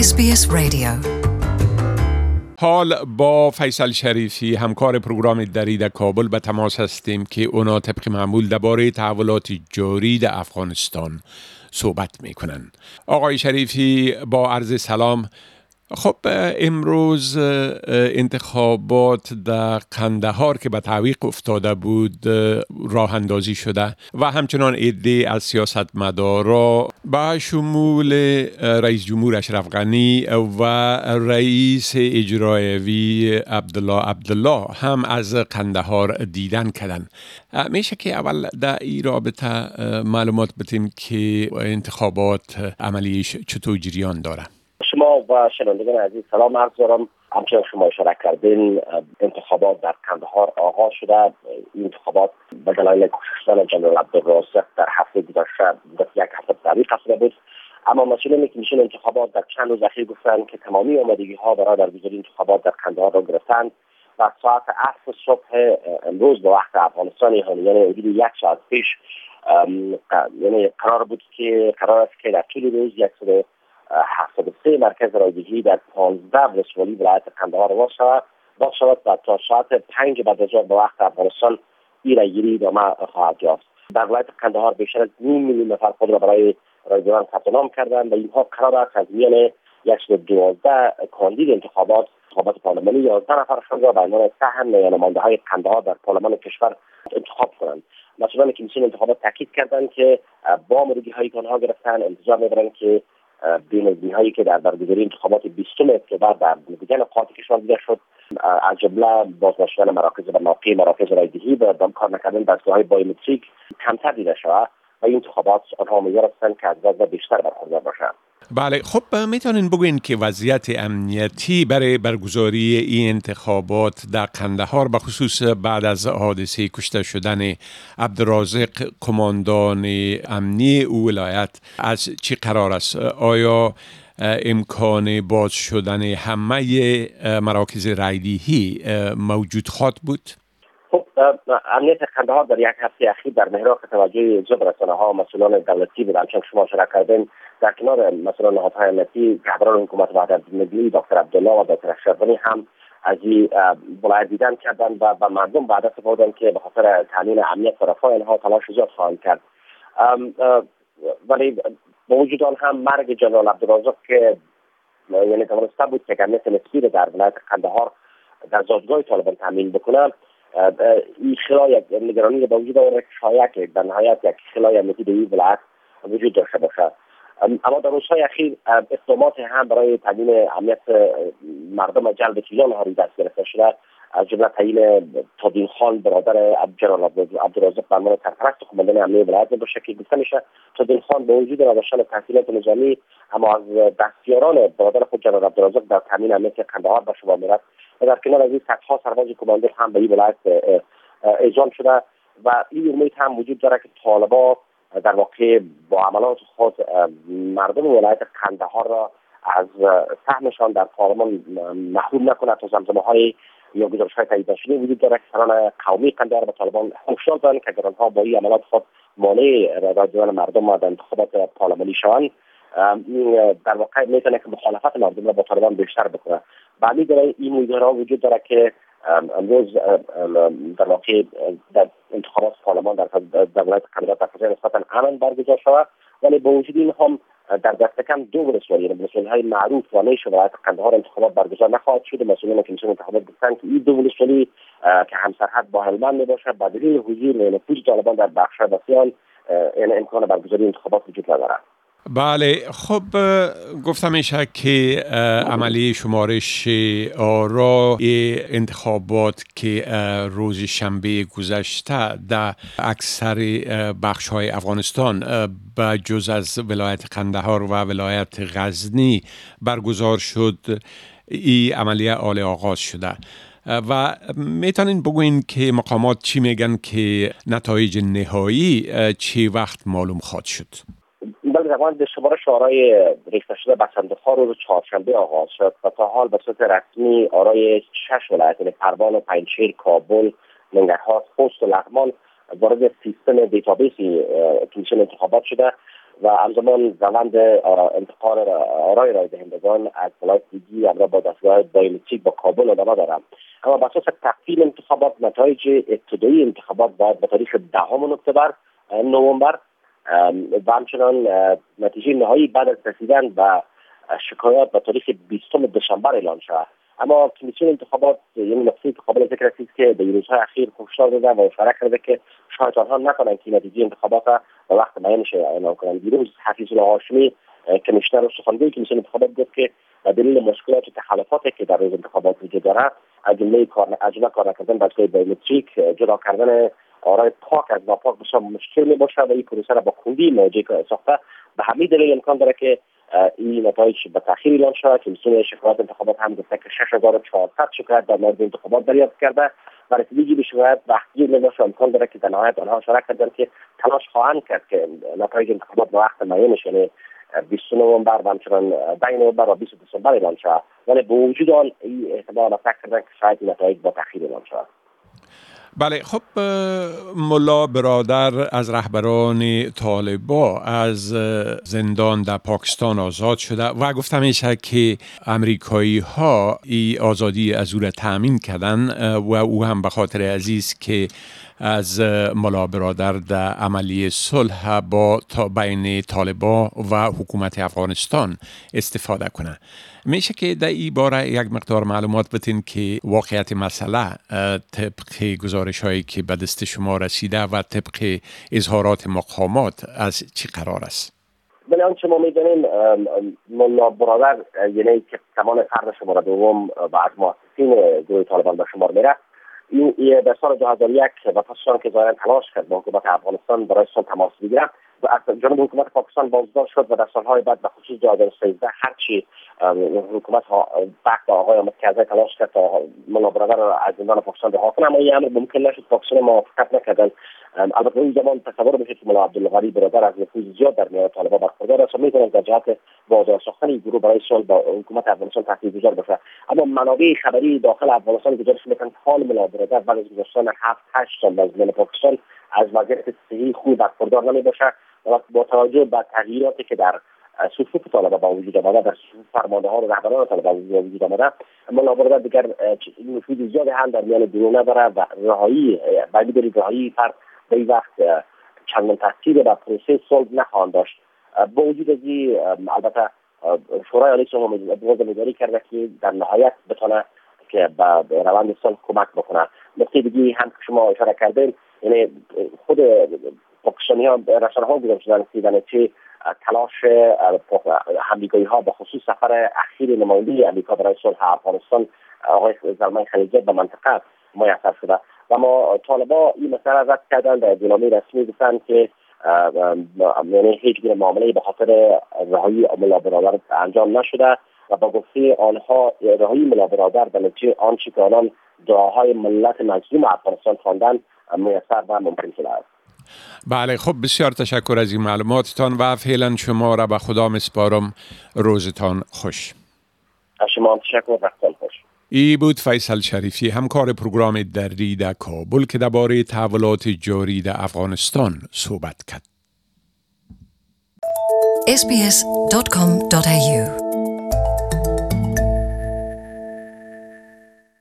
SBS Radio. حال با فیصل شریفی همکار پروگرام دری در کابل به تماس هستیم که اونا طبق معمول درباره تحولات جاری در افغانستان صحبت میکنن. آقای شریفی با عرض سلام. خب امروز انتخابات در قندهار که به تعویق افتاده بود راه اندازی شده و همچنان عده از سیاستمدارا با شمول رئیس جمهور اشرف غنی و رئیس اجرایی عبدالله هم از قندهار دیدن کردن. میشه که اول در این رابطه معلومات بدیم که انتخابات عملیش چطور جریان داره؟ شما و شنوندگان عزیز سلام عرض دارم. همچنان شما اشاره کردین انتخابات در قندهار آغاز شده. این انتخابات به دلایل کوشش‌های جنرال عبدالرازق در هفته گذشته یک هفته تعویق شده بود، اما مسئولین کمیسیون انتخابات در چند روز اخیر گفتند که تمامی آمادگی‌ها برای برگزاری انتخابات در قندهار را گرفتند و ساعت 8 صبح امروز به وقت افغانستان یعنی حدود یک ساعت پیش قرار است که در طول روز 173 مرکز رایدهی در 15 ولسوالی ولایت قندهار باز شود و تا ساعت 5 بعد از ظهر به وقت افغانستان این رایگیری ادامه خواهد یافت. در ولایت قندهار بیشتر از 2 میلیون نفر خود را برای رایگیری ثبت نام کردند و اینها قرار است از میان 112 کاندید انتخابات پارلمانی 11 نفرشان را به عنوان سهم نماینده‌های قندهار در پارلمان کشور انتخاب کنند. مسئولان کمیسیون انتخابات تاکید کردند که با آمادگی‌هایی که آنها گرفتند انتظار می‌دارند که بین‌المللی که در برگزاری انتخابات 20 اکتبر در دیگر نقاط کشور دیده شد، از جمله بازداشتن مراکز رایدهی و کار نکردن دستگاه‌های بایومتریک کمتر دیده شود و این انتخابات آنها امیدوار هستند که از وضع بیشتر برخوردار باشند. بله، خب میتونین بگوین که وضعیت امنیتی برای برگزاری این انتخابات در قندهار به خصوص بعد از حادثه کشته شدن عبدالرازق کماندان امنی او ولایت از چی قرار است؟ آیا امکان باز شدن همه مراکز رایدهی موجود خواهد بود؟ خب امنیت قندهار در یک هفته اخیر در محراق توجه زیاد رسانه‌ها و مسئولان دولتی بود. همچنان شما اشاره کردین در کنار مسئولان نهادهای امنیتی رهبران حکومت وحدت ملی دکتر عبدالله و دکتر اشرف غنی هم از این ولایت دیدن کردند و به مردم وعده دادند که به خاطر تامین امنیت و رفاه آنها تلاش زیاد خواهند کرد. ولی با وجود آن هم مرگ جنرال عبدالرازق که یعنی توانسته بود که امنیت نسبی در ولایت قندهار در زادگاه طالبان تامین بکنه، این خلای نگرانی با وجود آورد که شاید در نهایت یک خلای امنیتی در این ولایت وجود داشته باشد. اما در روزهای اخیر اقدامات هم برای تامین امنیت مردم جلب کیلان ها دست گرفته شده، از جمله تعیین تادین خان برادر جنرال عبدالرازق به عنوان سرپرست قماندان امنیه ولایت باشه که گفته میشه تادین خان با وجود نداشتن تحصیلات نظامی اما از دستیاران برادر خود جنرال عبدالرازق در تامین امنیت قندهار به شمار میرفت و در کنار از این صدها سرباز کماندو هم به این ولایت اعزام شده و این امید هم وجود داره که طالبان در واقع با عملات خود مردم ولایت قندهار را از سهمشان در پارلمان محروم نکنه. تا زمزمه‌های یا گزارش‌های تایید نشده وجود داره که سران قومی قندهار به طالبان هشدار دادند که اگر آنها با این عملات خود مانع رایگیری مردم در انتخابات پارلمانی شوند، در واقع میتونه که مخالفت مردم را با طالبان بیشتر بکنه. بعدی در این موضوع وجود داره که امروز در واقع در انتخابات پارلمان در ولایت قندهار در فضای نسبتاً امن برگزار شود، ولی با وجود این هم در دست کم 2 ولسوالی‌های معروف و نیش ولایت قندهار انتخابات برگزار نخواهد شد. مسئولین کمیسیون انتخابات گفتند که این 2 ولسوالی که همسرحد با هلمند میباشد با دلیل حضور و نفوذ طالبان در بخش‌های بسیار امکان برگزاری انتخابات وجود ندارد. بله، خب گفتم میشه که عملی شمارش آرای انتخابات که روز شنبه گذشته در اکثر بخش‌های افغانستان به جز از ولایت قندهار و ولایت غزنی برگزار شد، این عملیه آغاز شده و میتونین بگوین که مقامات چی میگن که نتایج نهایی چی وقت معلوم خواهد شد؟ بله، روند شمارش آرای ریخته شده به صندوق‌ها روز چهارشنبه آغاز شد و تا حال به صورت رسمی آرای 6 ولایت یعنی پروان و پنجشیر، کابل، ننگرهار، خوست و لغمان وارد سیستم دیتابیس کمیسیون انتخابات شده و همزمان روند انتقال آرای رای دهندگان از ولایت دیگی همراه با دستگاه بایومتریک با کابل ادامه دارد. اما بر اساس تقویم انتخابات نتایج ابتدایی انتخابات باید به تاریخ 10 اکتبر نوامبر و همچنان نتیجه نهایی بعد از رسیدن به شکایات به تاریخ 20 دسامبر اعلان شود. اما کمیسیون انتخابات یعنی نقطه قابل ذکر است که در روزهای اخیر هشدار داده و اشاره کرده که شاید آنها نکنند که نتیجه انتخابات را به وقت معینش اعلام کنند. دیروز حفیظ الله هاشمی کمیشنر سخنگوی کمیسیون انتخابات گفت که به دلیل مشکلات و تخلفاتی که در روز انتخابات وجود دارد از جمله کار نکردن دستگاه بایومتریک، جدا کردن آرای پاک از ناپاک بسیار مشکل می باشد و این پروسه را با کندی مواجه ساخته. به همین دلیل امکان داره که این نتایج به تاخیر اعلان شود. کمیسیون شکایات انتخابات هم گفته که 6400 شکایت در مورد انتخابات دریافت کرده و رسیدگی به شکایت وقتی نمیشه. امکان داره که در نهایت آنها اشاره کردند که تلاش خواهند کرد که نتایج انتخابات به وقت معینش یعنی 20 نوامبر و همچنان 10 نوامبر و 20 دسامبر اعلان شود، ولی با وجود آن این احتمال را فکر کردن که شاید نتایج با تاخیر اعلان شود. بله، خب ملا برادر از رهبران طالبان از زندان در پاکستان آزاد شده و گفته میشه که امریکایی ها این آزادی از او را تأمین کردن و او هم به خاطر عزیز که از ملا برادر در عملی صلح بین طالبان و حکومت افغانستان استفاده کنه. میشه که در این باره یک مقدار معلومات بتین که واقعیت مسئله طبق گزارش هایی که به دست شما رسیده و طبق اظهارات مقامات از چی قرار است؟ بله، آنچه ما میدونیم ملا برادر یعنی که کمان قرن شماره دوم و از مؤسسین گروه طالبان به شمار میره، این در سال 2001 و پس که ظاهرا تلاش کرد با حکومت افغانستان برای صلح تماس بگیرد و از جانب حکومت پاکستان بازداشت شد و در سالهای بعد به خصوص 2013 هرچی حکومت وقت آقای احمد کرزی تلاش کرد تا ملا برادر را از زندان پاکستان رها کنه، اما این امر ممکن نشد. پاکستان موافقت نکردند. البته اون زمان تصور بشه که ملا عبدالغنی برادر از نفوذ زیاد در میان طالبان برخوردار است و میتونه در جهت بازدار ساختن این گروه برای صلح با حکومت افغانستان تاثیرگذار باشه. اما منابع خبری داخل افغانستان گزارش میدن حال ملا برادر بعد از گذشتن 7-8 سال از زندان پاکستان از وضعیت صحی خوب برخوردار نمیباشه و با توجه به تغییراتی که در صفوف طالبان با وجود آمده، در صفوف فرماندهان و رهبران طالبان وجود آمده، ملا برادر دیگر نفوذ زیادی هم در میان گروه نداره و رهایی فرد به این وقت چندان تاثیر بر پروسه صلح نخواهند داشت. با وجود از این البته شورای عالی صلح مداری کرده که در نهایت بتونه که به روند صلح کمک بکنه. نکته دیگه هم که شما اشاره کردین، یعنی خود پاکستانی ها رسانه ها گزارش دادن که تلاش امریکایی ها به خصوص سفر اخیر نماینده امریکا برای صلح افغانستان آقای زلمای خلیلزاد به منطقه میسر شده و ما طالبان این مسئله رد کردن. در اعلامیه رسمی گفتن که یعنی هیچ گونه معامله به خاطر رهایی ملا برادر انجام نشده و با گفته آنها رهایی ملا برادر به نتیجه آنچه که آنان دعاهای ملت مظلوم افغانستان خواندن میسر و ممکن شده است. بله، خب بسیار تشکر از این معلوماتتان و فعلا شما را به خدا مسپارم. روزتان خوش. از شما تشکر، وقتتان خوش. ای بود فیصل شریفی، همکار پروگرام دری در کابل که درباره تحولات جاری در افغانستان صحبت کرد. sbs.com.au